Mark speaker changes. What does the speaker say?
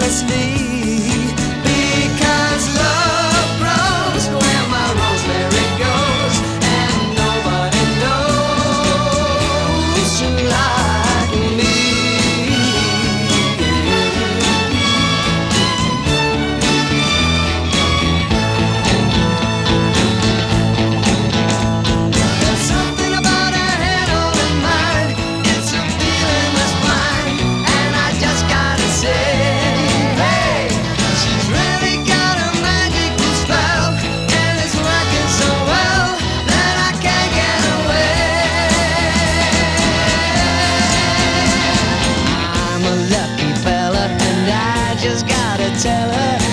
Speaker 1: endlessly. Because love grows where my rosemary goes, and nobody knows like me. There's something about her head over mine. It's a feeling that's fine, and I just gotta say, hey, she's really got a magical spell, and it's working so well that I can't get away. I'm a lucky fella, and I just gotta tell her.